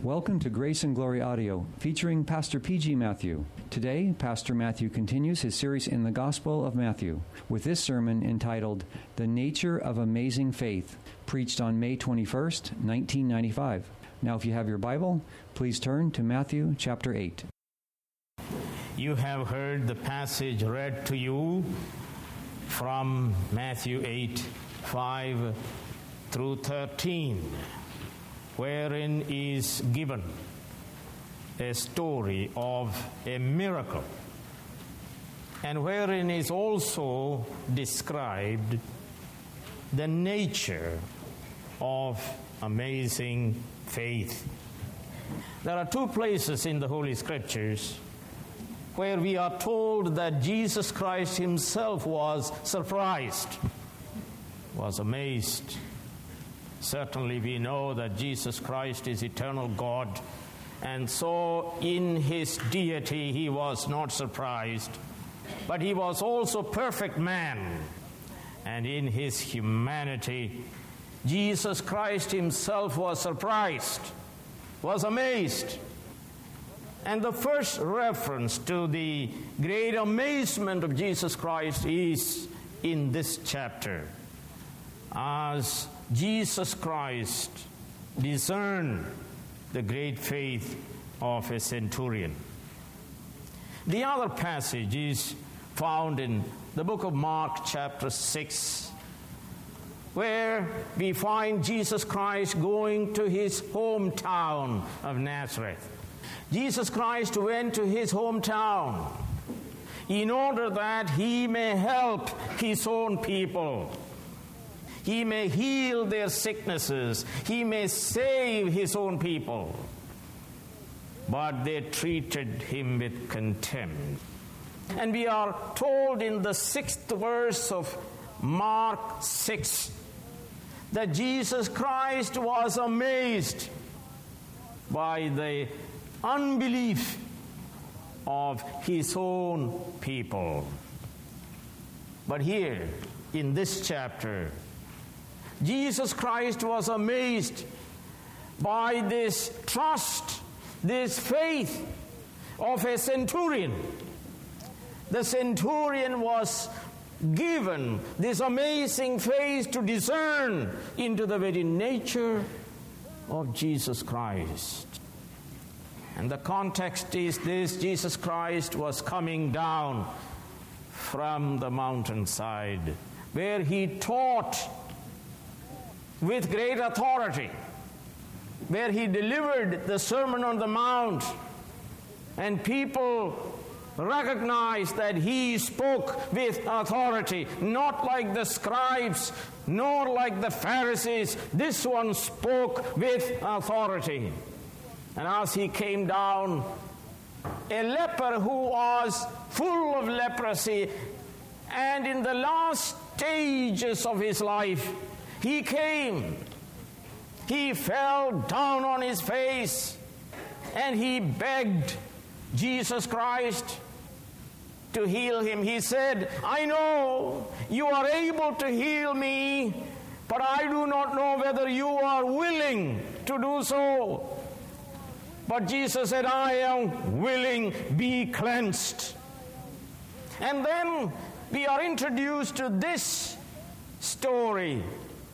Welcome to Grace and Glory Audio, featuring Pastor P.G. Matthew. Today, Pastor Matthew continues his series in the Gospel of Matthew with this sermon entitled, The Nature of Amazing Faith, preached on May 21st, 1995. Now, if you have your Bible, please turn to Matthew chapter 8. You have heard the passage read to you from Matthew 8, 5 through 13, wherein is given a story of a miracle, and wherein is also described the nature of amazing faith. There are two places in the Holy Scriptures where we are told that Jesus Christ himself was surprised, was amazed. Certainly we know that Jesus Christ is eternal God, and so in his deity he was not surprised, but he was also perfect man, and in his humanity Jesus Christ himself was surprised, was amazed. And the first reference to the great amazement of Jesus Christ is in this chapter, as Jesus Christ discerned the great faith of a centurion. The other passage is found in the book of Mark chapter 6, where we find Jesus Christ going to his hometown of Nazareth. Jesus Christ went to his hometown in order that he may help his own people. He may heal their sicknesses. He may save his own people. But they treated him with contempt. And we are told in the 6th verse of Mark 6 that Jesus Christ was amazed by the unbelief of his own people. But here in this chapter, Jesus Christ was amazed by this trust, this faith of a centurion. The centurion was given this amazing faith to discern into the very nature of Jesus Christ. And the context is this: Jesus Christ was coming down from the mountainside where he taught with great authority, where he delivered the Sermon on the Mount, and people recognized that he spoke with authority, not like the scribes, nor like the Pharisees. This one spoke with authority. And as he came down, a leper who was full of leprosy, and in the last stages of his life, he came. He fell down on his face and he begged Jesus Christ to heal him. He said, I know you are able to heal me, but I do not know whether you are willing to do so. But Jesus said, I am willing, be cleansed. And then we are introduced to this story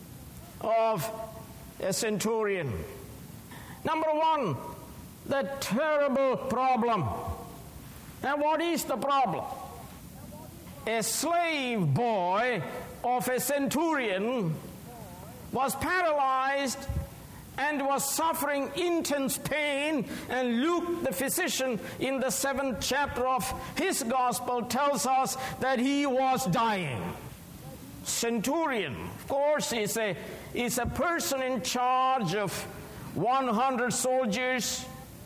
of a centurion. Number one, the terrible problem. And what is the problem? A slave boy of a centurion was paralyzed and was suffering intense pain, and Luke, the physician, in the 7th chapter of his gospel tells us that he was dying. Centurion, of course, is a person in charge of 100 soldiers,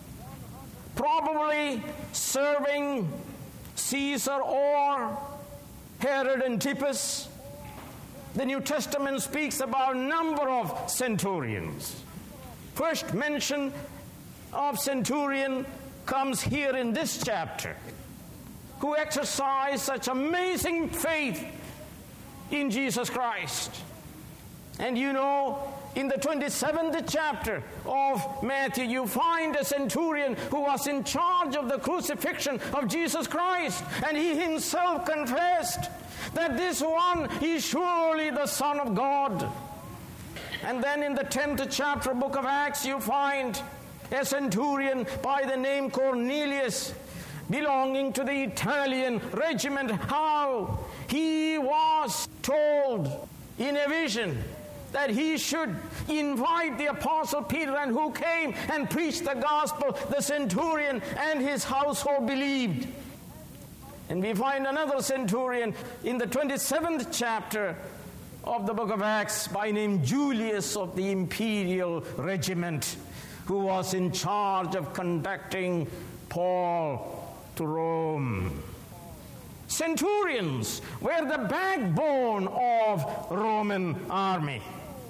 probably serving Caesar or Herod Antipas. The New Testament speaks about a number of centurions. First mention of centurion comes here in this chapter, who exercised such amazing faith in Jesus Christ. And you know, in the 27th chapter of Matthew, you find a centurion who was in charge of the crucifixion of Jesus Christ, and he himself confessed that this one is surely the Son of God. And then in the 10th chapter, book of Acts, you find a centurion by the name Cornelius, belonging to the Italian regiment, how he was told in a vision that he should invite the Apostle Peter, and who came and preached the gospel. The centurion and his household believed. And we find another centurion in the 27th chapter of the book of Acts by name Julius of the imperial regiment, who was in charge of conducting Paul to Rome. Centurions were the backbone of Roman army.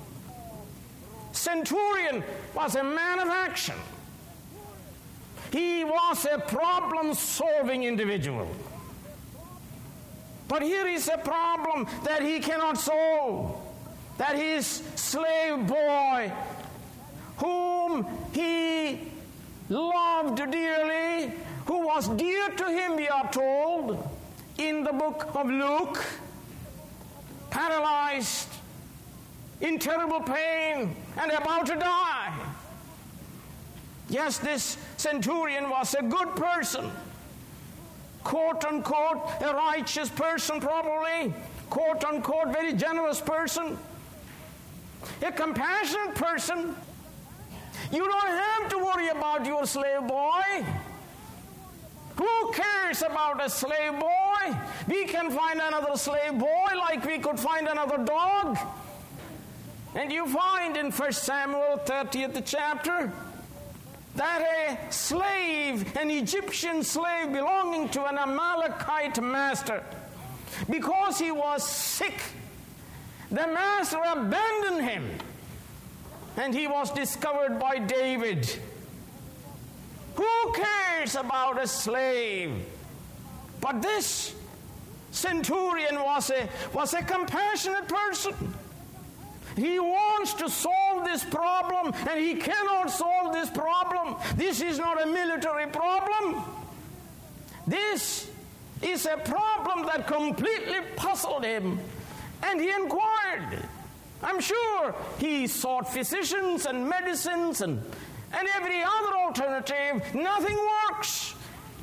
Centurion was a man of action. He was a problem-solving individual. But here is a problem that he cannot solve, that his slave boy, whom he loved dearly, who was dear to him, we are told, in the book of Luke, paralyzed, in terrible pain, and about to die. Yes, this centurion was a good person, quote unquote, a righteous person probably, quote unquote, very generous person, a compassionate person. You don't have to worry about your slave boy. Who cares about a slave boy? We can find another slave boy like we could find another dog. And you find in 1 Samuel 30th chapter that a slave, an Egyptian slave belonging to an Amalekite master, because he was sick, the master abandoned him, and he was discovered by David. Who cares about a slave? But this centurion was a compassionate person. He wants to solve this problem, and he cannot solve this problem. This is not a military problem. This is a problem that completely puzzled him, and he inquired. I'm sure he sought physicians and medicines and every other alternative. Nothing works.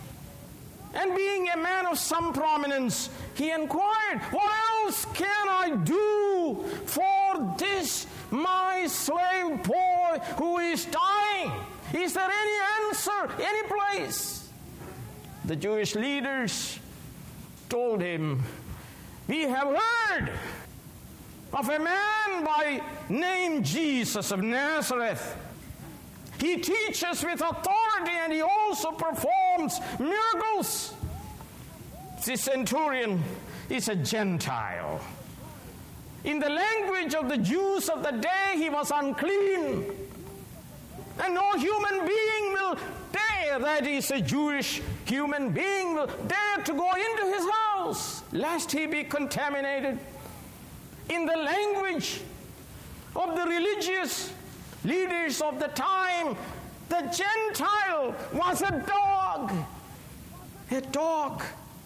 And being a man of some prominence, he inquired, what else can I do for this my slave boy who is dying? Is there any answer, any place? The Jewish leaders told him, we have heard of a man by name Jesus of Nazareth. He teaches with authority, and he also performs miracles. This centurion is a Gentile. In the language of the Jews of the day, he was unclean. And no human being will dare, that is a Jewish human being, will dare to go into his house, lest he be contaminated. In the language of the religious leaders of the time, the Gentile was a dog. A dog.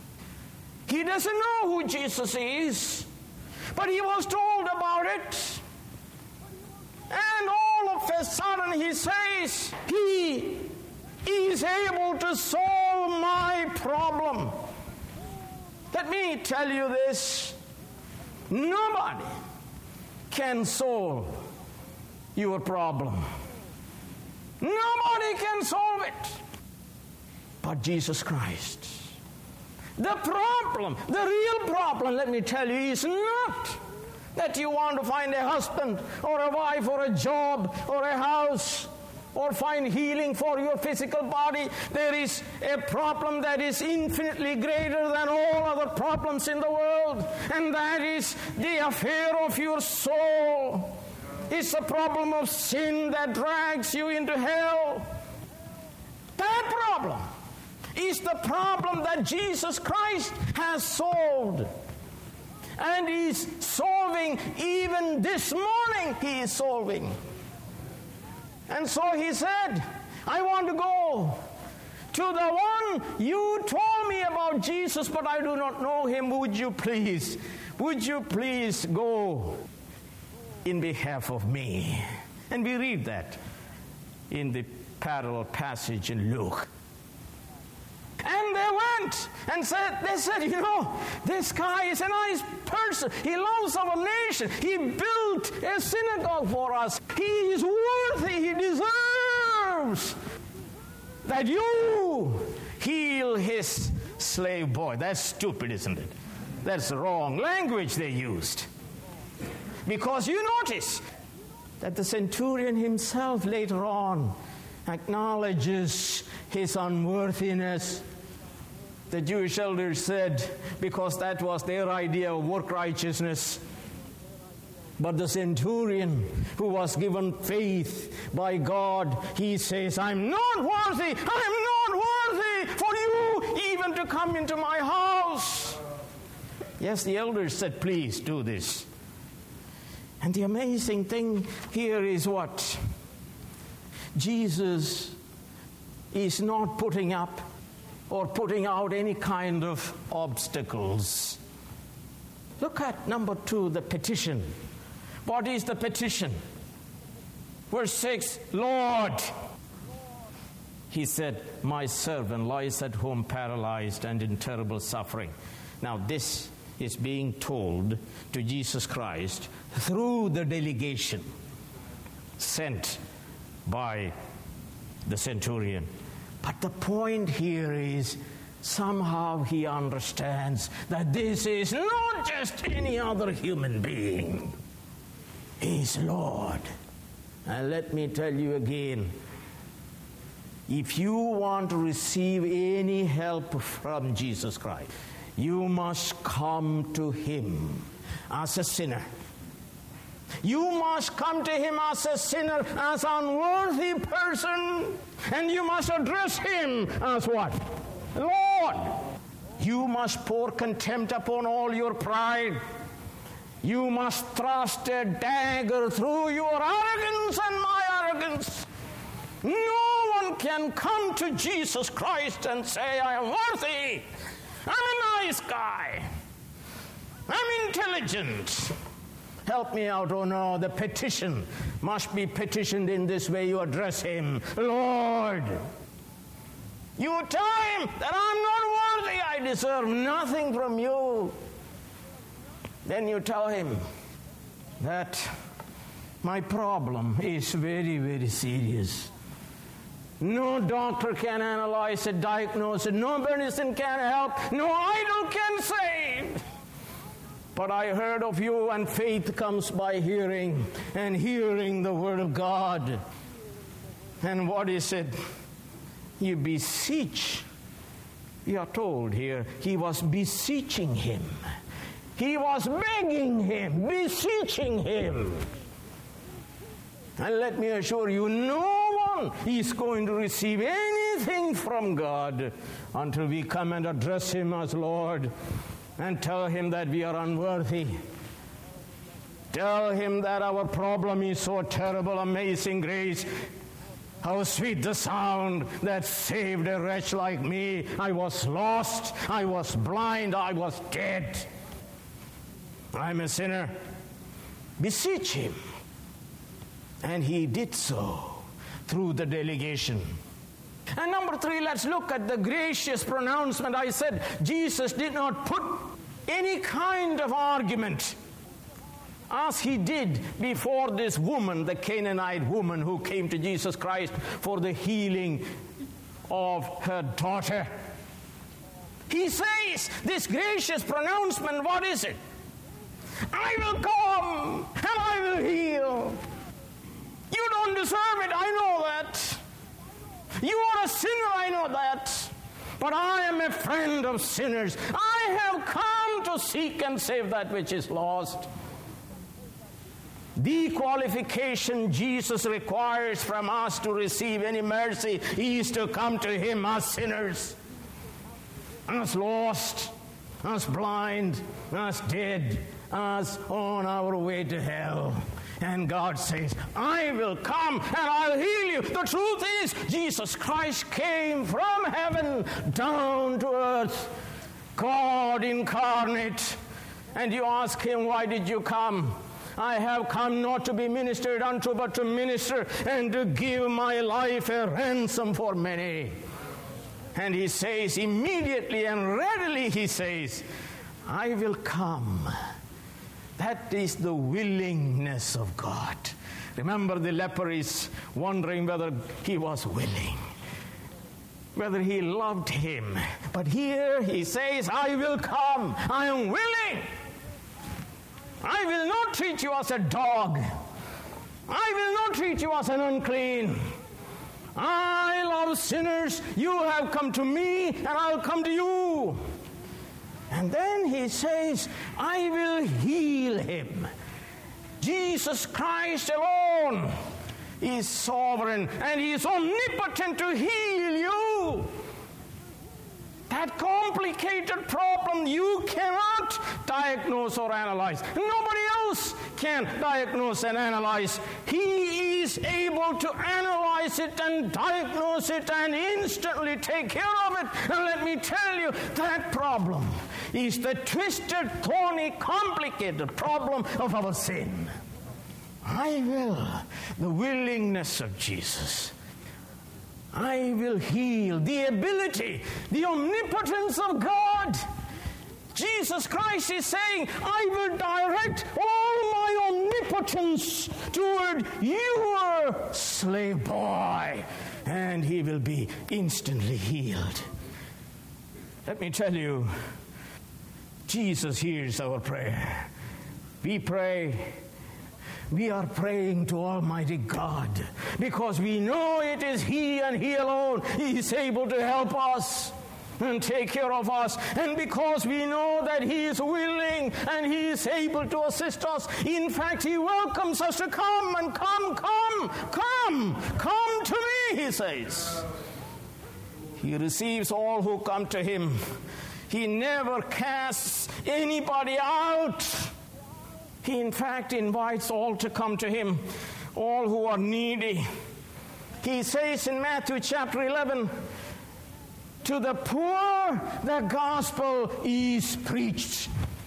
He doesn't know who Jesus is, but he was told about it. And all of a sudden he says, he is able to solve my problem. Let me tell you this. Nobody can solve your problem. Nobody can solve it but Jesus Christ. The problem, the real problem, let me tell you, is not that you want to find a husband or a wife or a job or a house or find healing for your physical body. There is a problem that is infinitely greater than all other problems in the world, and that is the affair of your soul. It's the problem of sin that drags you into hell. That problem is the problem that Jesus Christ has solved. And he's solving, even this morning he is solving. And so he said, I want to go to the one you told me about, Jesus, but I do not know him. Would you please go in behalf of me? And we read that in the parallel passage in Luke. And they went and they said, this guy is a nice person. He loves our nation. He built a synagogue for us. He is worthy. He deserves that you heal his slave boy. That's stupid, isn't it? That's the wrong language they used. Because you notice that the centurion himself later on acknowledges his unworthiness. The Jewish elders said, because that was their idea of work righteousness. But the centurion, who was given faith by God, he says, I'm not worthy for you even to come into my house. Yes, the elders said, please do this. And the amazing thing here is what? Jesus is not putting up or putting out any kind of obstacles. Look at number 2, the petition. What is the petition? Verse 6, Lord, he said, my servant lies at home paralyzed and in terrible suffering. Now this is being told to Jesus Christ through the delegation sent by the centurion. But the point here is somehow he understands that this is not just any other human being. He's Lord. And let me tell you again, if you want to receive any help from Jesus Christ, you must come to him as a sinner. You must come to him as a sinner, as an unworthy person, and you must address him as what? Lord. You must pour contempt upon all your pride. You must thrust a dagger through your arrogance and my arrogance. No one can come to Jesus Christ and say, I am worthy. I'm a nice guy. I'm intelligent. Help me out. Oh no, the petition must be petitioned in this way. You address him. Lord, you tell him that I'm not worthy. I deserve nothing from you. Then you tell him that my problem is very, very serious. No doctor can analyze it, diagnose it. No medicine can help. No idol can save. But I heard of you, and faith comes by hearing, and hearing the word of God. And what is it? You beseech. We are told here, he was beseeching him. He was begging him, beseeching him. And let me assure you, no one is going to receive anything from God until we come and address him as Lord and tell him that we are unworthy. Tell him that our problem is so terrible, amazing grace. How sweet the sound that saved a wretch like me. I was lost, I was blind, I was dead. I'm a sinner. Beseech him. And he did so through the delegation. And number 3, let's look at the gracious pronouncement. I said Jesus did not put any kind of argument as he did before this woman, the Canaanite woman who came to Jesus Christ for the healing of her daughter. He says, this gracious pronouncement, what is it? I will come and I will heal. You don't deserve it, I know that. You are a sinner, I know that. But I am a friend of sinners. I have come to seek and save that which is lost. The qualification Jesus requires from us to receive any mercy is to come to him as sinners, as lost, us blind, us dead, us on our way to hell. And God says, I will come and I'll heal you. The truth is, Jesus Christ came from heaven down to earth, God incarnate. And you ask him, why did you come? I have come not to be ministered unto, but to minister and to give my life a ransom for many. And he says immediately and readily, he says, I will come. That is the willingness of God. Remember, the leper is wondering whether he was willing, whether he loved him. But here he says, I will come. I am willing. I will not treat you as a dog. I will not treat you as an unclean. I love sinners. You have come to me, and I'll come to you. And then he says, I will heal him. Jesus Christ alone is sovereign, and he is omnipotent to heal you. That complicated problem you cannot diagnose or analyze. Nobody else can diagnose and analyze. He is able to analyze it and diagnose it and instantly take care of it. And let me tell you, that problem is the twisted, thorny, complicated problem of our sin. I will, the willingness of Jesus. I will heal, the ability, the omnipotence of God. Jesus Christ is saying, I will direct all my omnipotence toward your slave boy, and he will be instantly healed. Let me tell you, Jesus hears our prayer. We pray. We are praying to Almighty God because we know it is He and He alone. He is able to help us and take care of us. And because we know that He is willing and He is able to assist us, in fact, He welcomes us to come and come to me, He says. He receives all who come to Him. He never casts anybody out. He, in fact, invites all to come to Him, all who are needy. He says in Matthew chapter 11, to the poor the gospel is preached.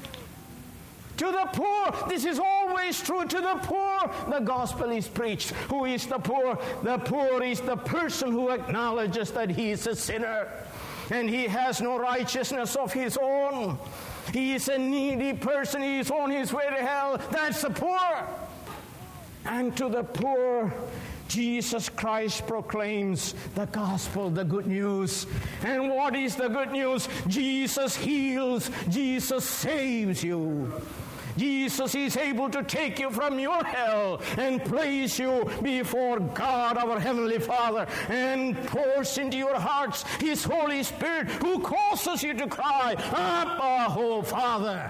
To the poor, this is always true, to the poor the gospel is preached. Who is the poor? The poor is the person who acknowledges that he is a sinner and he has no righteousness of his own. He is a needy person. He is on his way to hell. That's the poor. And to the poor, Jesus Christ proclaims the gospel, the good news. And what is the good news? Jesus heals. Jesus saves you. Jesus is able to take you from your hell and place you before God, our Heavenly Father, and pours into your hearts His Holy Spirit, who causes you to cry, Abba, oh Father.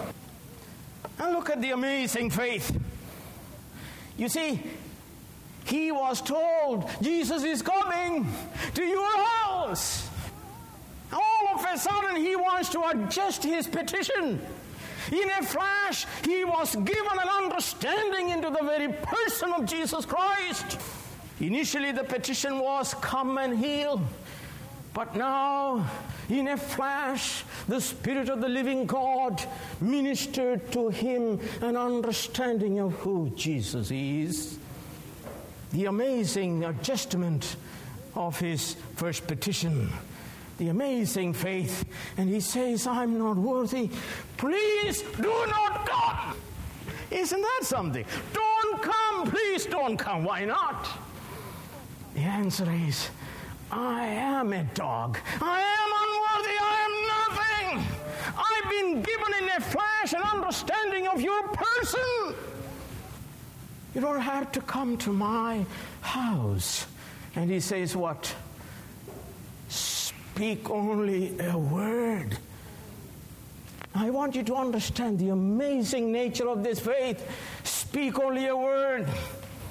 And look at the amazing faith. You see, he was told, Jesus is coming to your house. All of a sudden, he wants to adjust his petition. In a flash, he was given an understanding into the very person of Jesus Christ. Initially, the petition was, come and heal. But now, in a flash, the Spirit of the living God ministered to him an understanding of who Jesus is. The amazing adjustment of his first petition. The amazing faith. And he says, I'm not worthy. Please do not come. Isn't that something? Don't come. Please don't come. Why not? The answer is, I am a dog. I am unworthy. I am nothing. I've been given in a flash an understanding of your person. You don't have to come to my house. And he says what? Speak only a word. I want you to understand the amazing nature of this faith. Speak only a word.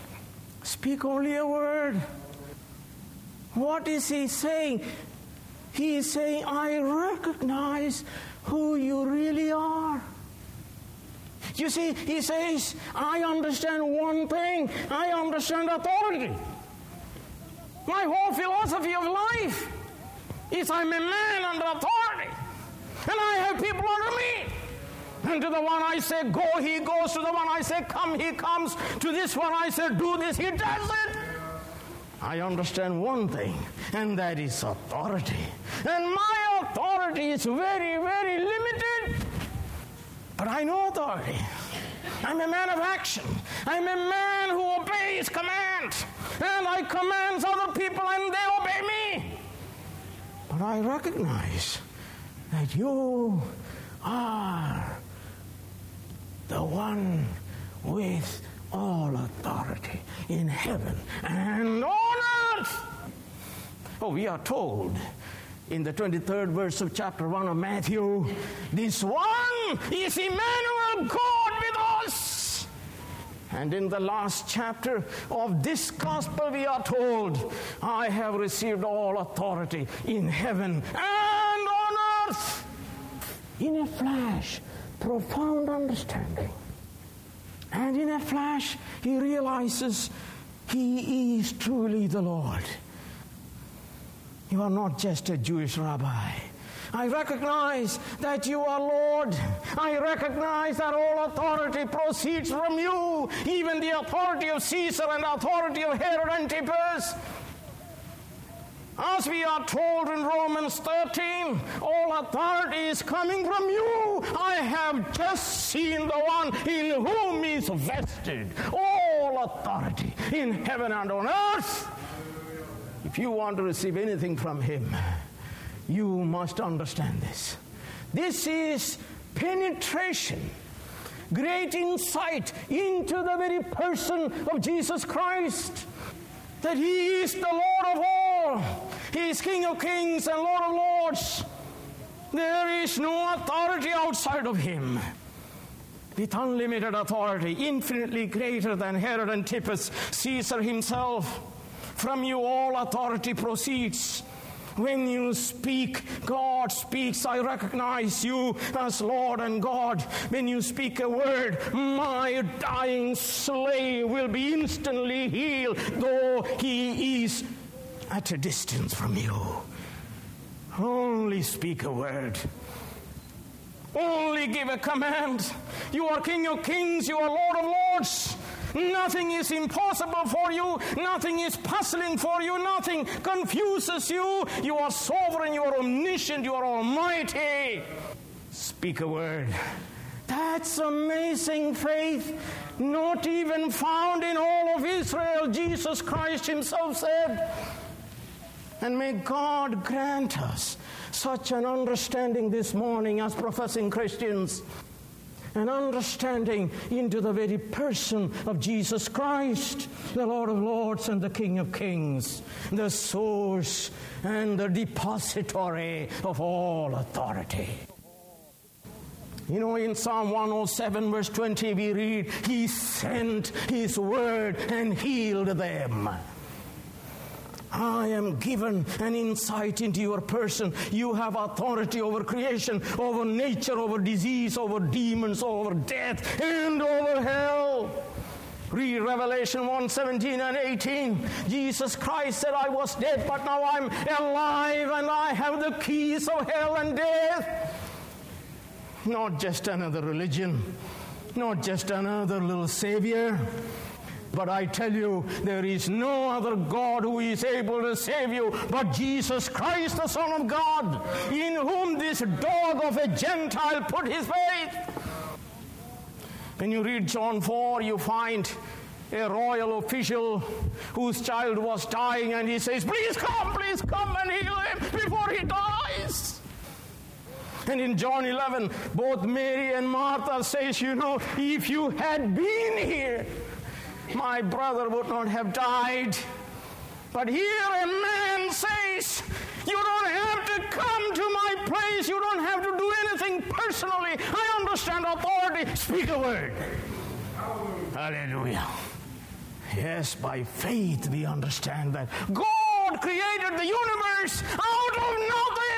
Speak only a word. What is he saying? He is saying, I recognize who you really are. You see, he says, I understand one thing. I understand authority. My whole philosophy of life is I'm a man under authority. And I have people under me. And to the one I say, go, he goes. To the one I say, come, he comes. To this one I say, do this, he does it. I understand one thing, and that is authority. And my authority is very, very limited. But I know authority. I'm a man of action. I'm a man who obeys commands. And I command other people and they obey me. But I recognize that you are the one with all authority in heaven and on earth. Oh, we are told in the 23rd verse of chapter 1 of Matthew, this one is Emmanuel, God with us. And in the last chapter of this gospel we are told, I have received all authority in heaven and on earth. In a flash, profound understanding. And in a flash, he realizes he is truly the Lord. You are not just a Jewish rabbi. I recognize that you are Lord. I recognize that all authority proceeds from you, even the authority of Caesar and the authority of Herod Antipas. As we are told in Romans 13, all authority is coming from you. I have just seen the one in whom is vested all authority in heaven and on earth. If you want to receive anything from him, you must understand this. This is penetration, great insight into the very person of Jesus Christ. That he is the Lord of all. He is King of kings and Lord of lords. There is no authority outside of him. With unlimited authority, infinitely greater than Herod Antipas, Caesar himself. From you all authority proceeds. When you speak, God speaks. I recognize you as Lord and God. When you speak a word, my dying slave will be instantly healed, though he is at a distance from you. Only speak a word. Only give a command. You are King of kings. You are Lord of lords. Nothing is impossible for you. Nothing is puzzling for you. Nothing confuses you. You are sovereign. You are omniscient. You are almighty. Speak a word. That's amazing faith. Not even found in all of Israel. Jesus Christ himself said. And may God grant us such an understanding this morning as professing Christians. An understanding into the very person of Jesus Christ, the Lord of lords and the King of kings, the source and the depository of all authority. You know, in Psalm 107 verse 20 we read, he sent his word and healed them. I am given an insight into your person. You have authority over creation, over nature, over disease, over demons, over death, and over hell. Read Revelation 1:17 and 18. Jesus Christ said, I was dead, but now I'm alive, and I have the keys of hell and death. Not just another religion, not just another little savior. But I tell you, there is no other God who is able to save you but Jesus Christ, the Son of God, in whom this dog of a Gentile put his faith. When you read John 4, you find a royal official whose child was dying, and he says, please come and heal him before he dies. And in John 11, both Mary and Martha says, you know, if you had been here, my brother would not have died. But here a man says, you don't have to come to my place. You don't have to do anything personally. I understand authority. Speak a word. Hallelujah. Yes, by faith we understand that God created the universe out of nothing.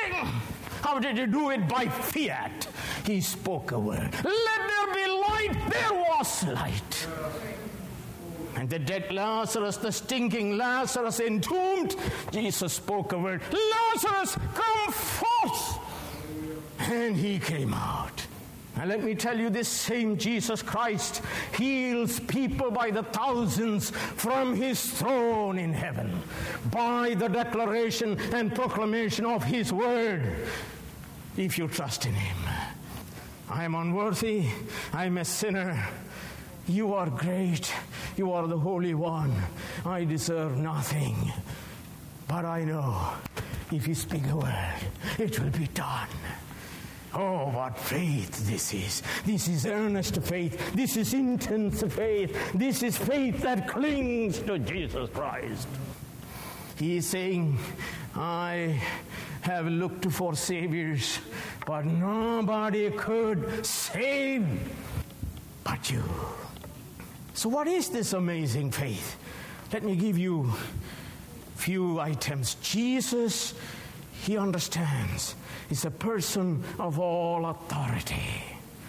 wanted to do it by fiat. He spoke a word. Let there be light. There was light. And the dead Lazarus, the stinking Lazarus entombed, Jesus spoke a word. Lazarus, come forth. And he came out. And let me tell you, this same Jesus Christ heals people by the thousands from his throne in heaven by the declaration and proclamation of his word. If you trust in him. I am unworthy. I am a sinner. You are great. You are the Holy One. I deserve nothing. But I know if you speak a word, it will be done. Oh, what faith this is. This is earnest faith. This is intense faith. This is faith that clings to Jesus Christ. He is saying, I have looked for saviors, but nobody could save but you. So what is this amazing faith? Let me give you a few items. Jesus, he understands, is a person of all authority.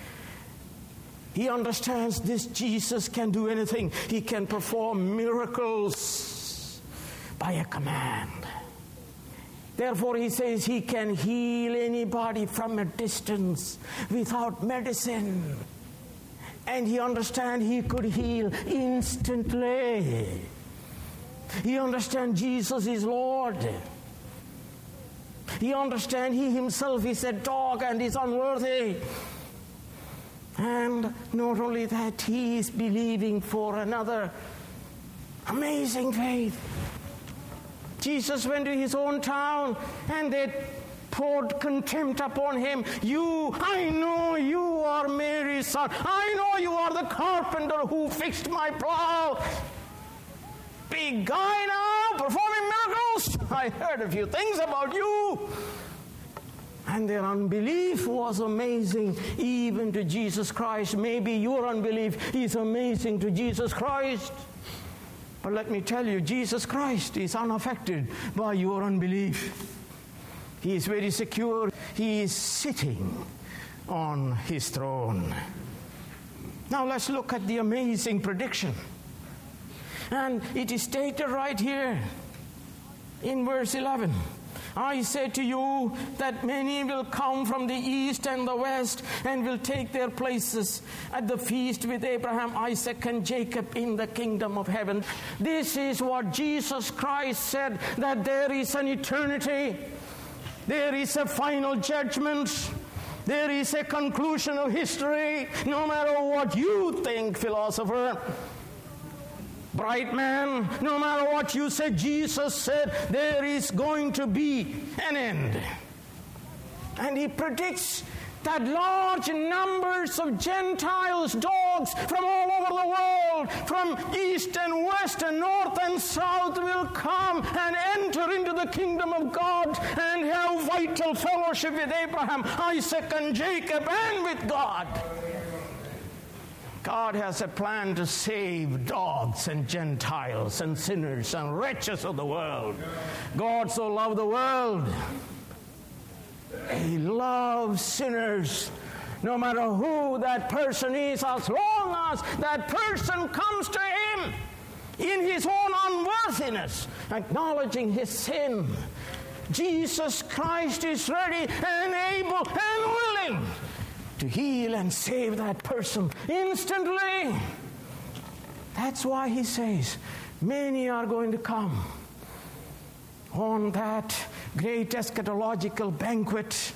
He understands this Jesus can do anything. He can perform miracles by a command. Therefore, he says he can heal anybody from a distance without medicine. And he understands he could heal instantly. He understands Jesus is Lord. He understands he himself is a dog and is unworthy. And not only that, he is believing for another amazing faith. Jesus went to his own town and they poured contempt upon him. I know you are Mary's son. I know you are the carpenter who fixed my plow. Big guy now, performing miracles. I heard a few things about you. And their unbelief was amazing even to Jesus Christ. Maybe your unbelief is amazing to Jesus Christ. But let me tell you, Jesus Christ is unaffected by your unbelief. He is very secure. He is sitting on his throne. Now let's look at the amazing prediction. And it is stated right here in verse 11. I say to you that many will come from the east and the west and will take their places at the feast with Abraham, Isaac, and Jacob in the kingdom of heaven. This is what Jesus Christ said, that there is an eternity. There is a final judgment. There is a conclusion of history. No matter what you think, philosopher, bright man, no matter what you say, Jesus said, there is going to be an end. And he predicts that large numbers of Gentiles, dogs from all over the world, from east and west and north and south, will come and enter into the kingdom of God and have vital fellowship with Abraham, Isaac, and Jacob, and with God. God has a plan to save dogs and Gentiles and sinners and wretches of the world. God so loved the world. He loves sinners, no matter who that person is, as long as that person comes to him in his own unworthiness, acknowledging his sin. Jesus Christ is ready and able and willing to heal and save that person instantly. That's why he says, many are going to come on that great eschatological banquet,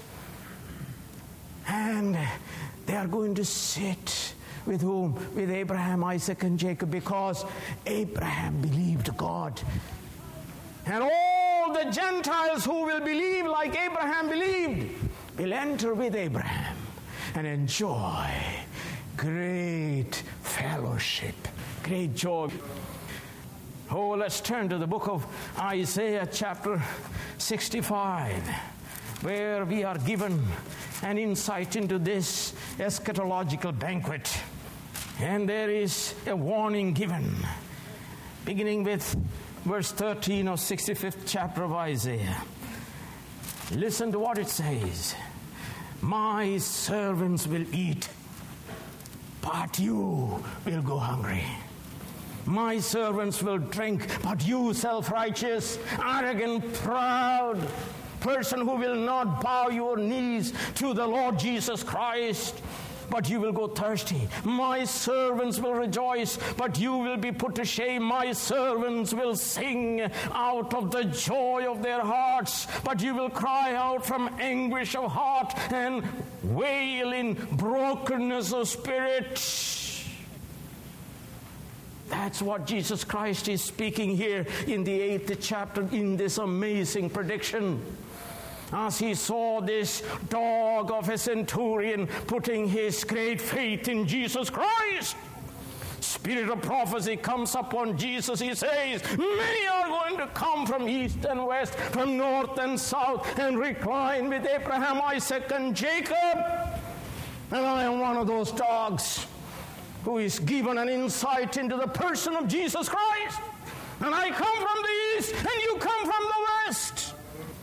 and they are going to sit with whom? With Abraham, Isaac, and Jacob, because Abraham believed God. And all the Gentiles who will believe like Abraham believed will enter with Abraham and enjoy great fellowship, great joy. Oh, let's turn to the book of Isaiah chapter 65, where we are given an insight into this eschatological banquet. And there is a warning given, beginning with verse 13 of 65th chapter of Isaiah. Listen to what it says. My servants will eat, but you will go hungry. My servants will drink, but you, self-righteous, arrogant, proud person who will not bow your knees to the Lord Jesus Christ, but you will go thirsty. My servants will rejoice, but you will be put to shame. My servants will sing out of the joy of their hearts, but you will cry out from anguish of heart and wail in brokenness of spirit. That's what Jesus Christ is speaking here in the 8th chapter in this amazing prediction. As he saw this dog of a centurion putting his great faith in Jesus Christ, spirit of prophecy comes upon Jesus. He says, many are going to come from east and west, from north and south, and recline with Abraham, Isaac, and Jacob. And I am one of those dogs who is given an insight into the person of Jesus Christ. And I come from the east, and you come from the west.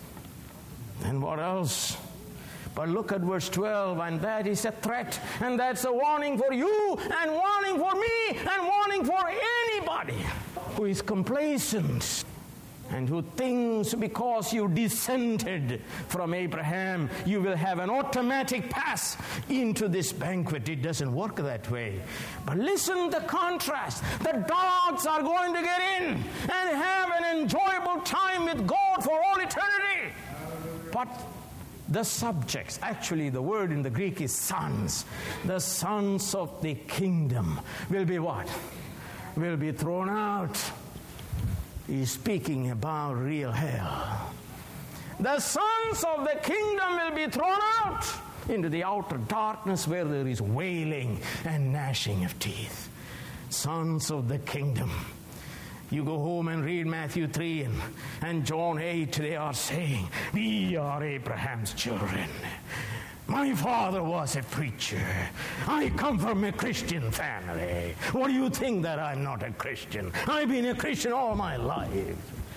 And what else? But look at verse 12, and that is a threat, and that's a warning for you, and warning for me, and warning for anybody who is complacent and who thinks because you descended from Abraham, you will have an automatic pass into this banquet. It doesn't work that way. But listen to the contrast. The dogs are going to get in and have an enjoyable time with God for all eternity. But the subjects, actually the word in the Greek is sons. The sons of the kingdom will be what? Will be thrown out. He's speaking about real hell. The sons of the kingdom will be thrown out into the outer darkness where there is wailing and gnashing of teeth. Sons of the kingdom. You go home and read Matthew 3 and John 8, they are saying, we are Abraham's children. My father was a preacher. I come from a Christian family. What do you think that I'm not a Christian? I've been a Christian all my life.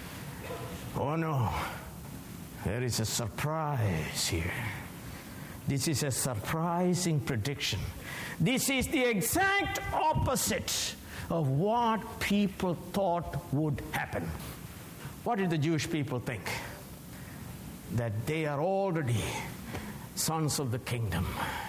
Oh no, there is a surprise here. This is a surprising prediction. This is the exact opposite of what people thought would happen. What did the Jewish people think? That they are already sons of the kingdom.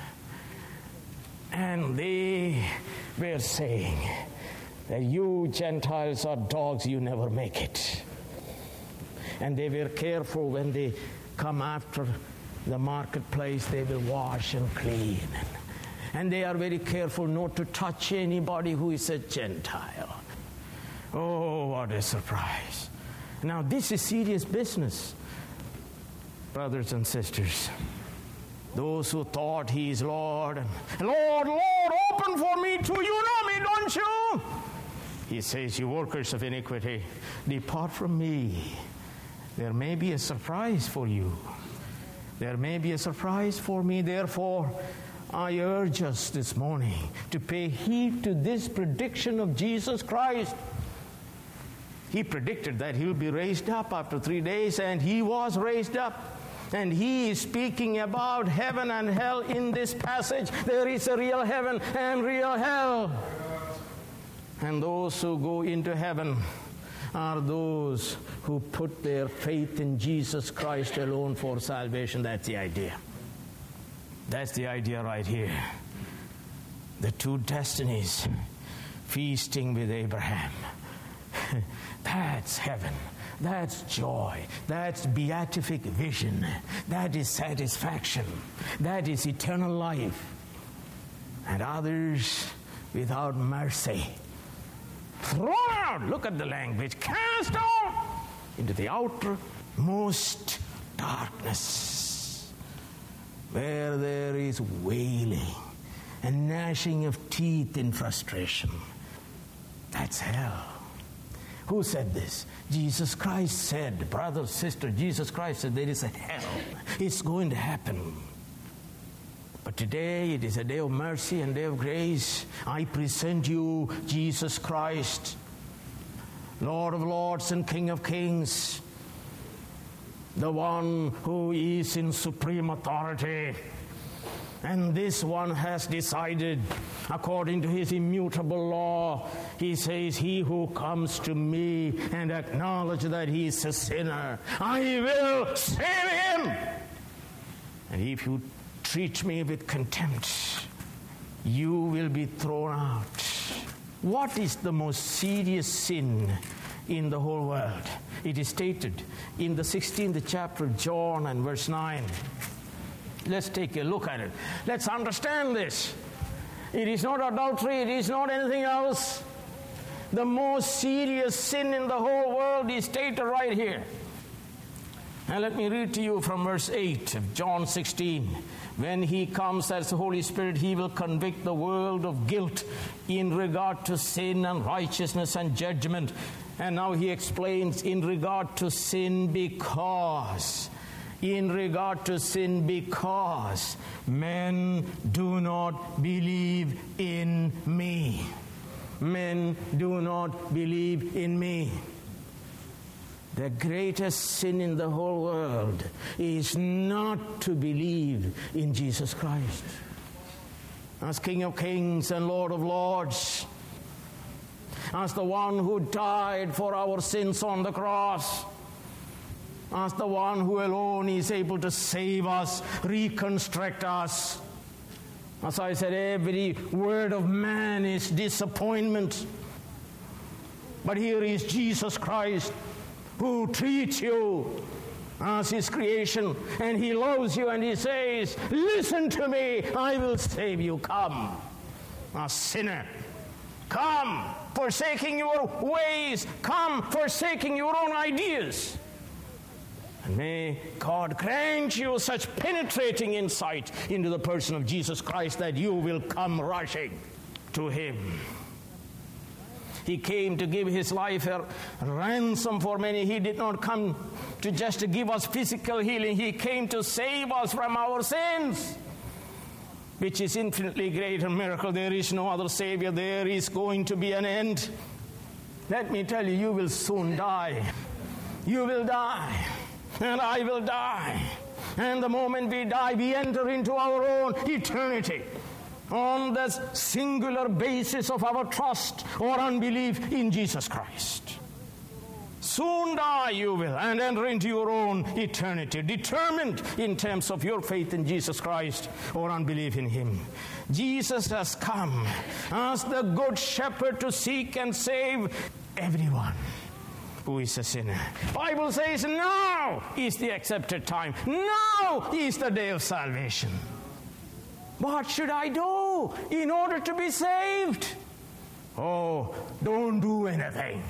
And they were saying that you Gentiles are dogs, you never make it. And they were careful when they come after the marketplace, they will wash and clean. And they are very careful not to touch anybody who is a Gentile. Oh, what a surprise. Now, this is serious business, brothers and sisters. Those who thought he is Lord, and Lord, Lord, open for me too. You know me, don't you? He says, you workers of iniquity, depart from me. There may be a surprise for you. There may be a surprise for me. Therefore, I urge us this morning to pay heed to this prediction of Jesus Christ. He predicted that he will be raised up after 3 days, and he was raised up. And he is speaking about heaven and hell in this passage. There is a real heaven and real hell. And those who go into heaven are those who put their faith in Jesus Christ alone for salvation. That's the idea. That's the idea right here. The two destinies, feasting with Abraham. That's heaven. That's joy. That's beatific vision. That is satisfaction. That is eternal life. And others without mercy. Thrown out. Look at the language. Cast out into the outermost darkness, where there is wailing and gnashing of teeth in frustration. That's hell. Who said this? Jesus Christ said, brother, sister, Jesus Christ said there is a hell. It's going to happen. But today it is a day of mercy and day of grace. I present you Jesus Christ, Lord of lords and King of kings. the one who is in supreme authority. And this one has decided, according to his immutable law, he says, he who comes to me and acknowledges that he is a sinner, I will save him. And if you treat me with contempt, you will be thrown out. What is the most serious sin in the whole world? It is stated in the 16th chapter of John and verse 9. Let's take a look at it. Let's understand this. It is not adultery. It is not anything else. The most serious sin in the whole world is stated right here. And let me read to you from verse 8 of John 16. When he comes as the Holy Spirit, he will convict the world of guilt in regard to sin and righteousness and judgment. And now he explains in regard to sin because men do not believe in me. Men do not believe in me. The greatest sin in the whole world is not to believe in Jesus Christ as King of Kings and Lord of Lords, as the one who died for our sins on the cross, as the one who alone is able to save us, reconstruct us. As I said, every word of man is disappointment. But here is Jesus Christ, who treats you as his creation, and he loves you, and he says, listen to me, I will save you. Come, a sinner. Come, forsaking your ways. Come, forsaking your own ideas. And may God grant you such penetrating insight into the person of Jesus Christ that you will come rushing to him. He came to give his life a ransom for many. He did not come to just to give us physical healing. He came to save us from our sins, which is infinitely greater miracle. There is no other Savior. There is going to be an end. Let me tell you, you will soon die. You will die. And I will die. And the moment we die, we enter into our own eternity on the singular basis of our trust or unbelief in Jesus Christ. Soon die you will and enter into your own eternity, determined in terms of your faith in Jesus Christ or unbelief in him. Jesus has come as the good shepherd to seek and save everyone who is a sinner. Bible says now is the accepted time. Now is the day of salvation. What should I do in order to be saved? Oh, don't do anything.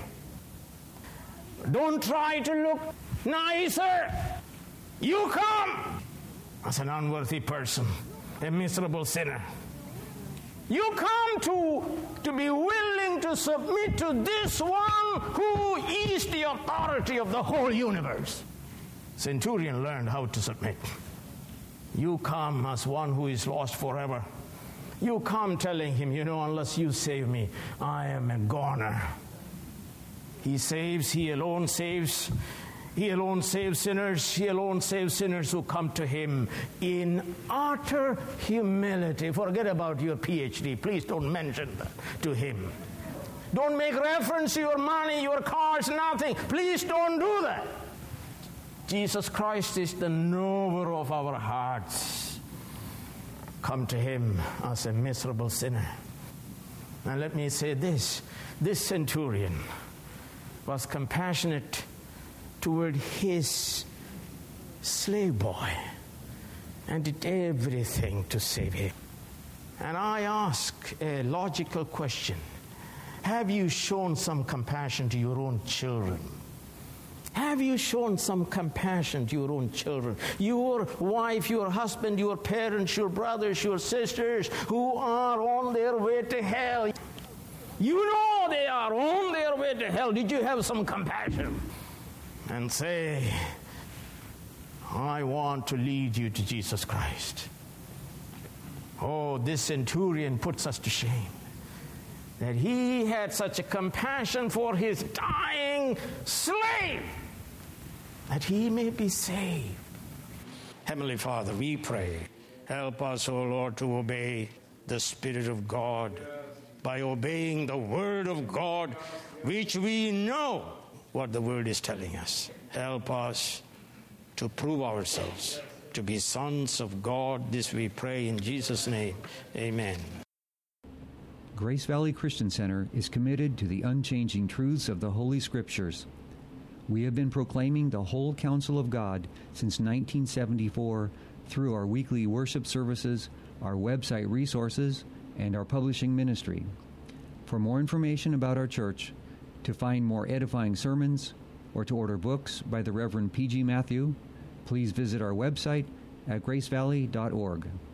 Don't try to look nicer. You come as an unworthy person, a miserable sinner. You come to be willing to submit to this one who is the authority of the whole universe. Centurion learned how to submit. You come as one who is lost forever. You come telling him, unless you save me, I am a goner. He saves, he alone saves. He alone saves sinners. He alone saves sinners who come to him in utter humility. Forget about your PhD. Please don't mention that to him. Don't make reference to your money, your cars, nothing. Please don't do that. Jesus Christ is the knower of our hearts. Come to him as a miserable sinner. And let me say this centurion was compassionate toward his slave boy and did everything to save him. And I ask a logical question. Have you shown some compassion to your own children? Have you shown some compassion to your own children? Your wife, your husband, your parents, your brothers, your sisters who are on their way to hell. You know they are on their way to hell. Did you have some compassion? And say, I want to lead you to Jesus Christ. Oh, this centurion puts us to shame. That he had such a compassion for his dying slave that he may be saved. Heavenly Father, we pray, help us, O Lord, to obey the Spirit of God by obeying the Word of God, which we know what the Word is telling us. Help us to prove ourselves to be sons of God. This we pray in Jesus' name. Amen. Grace Valley Christian Center is committed to the unchanging truths of the Holy Scriptures. We have been proclaiming the whole counsel of God since 1974 through our weekly worship services, our website resources, and our publishing ministry. For more information about our church, to find more edifying sermons, or to order books by the Reverend P.G. Matthew, please visit our website at gracevalley.org.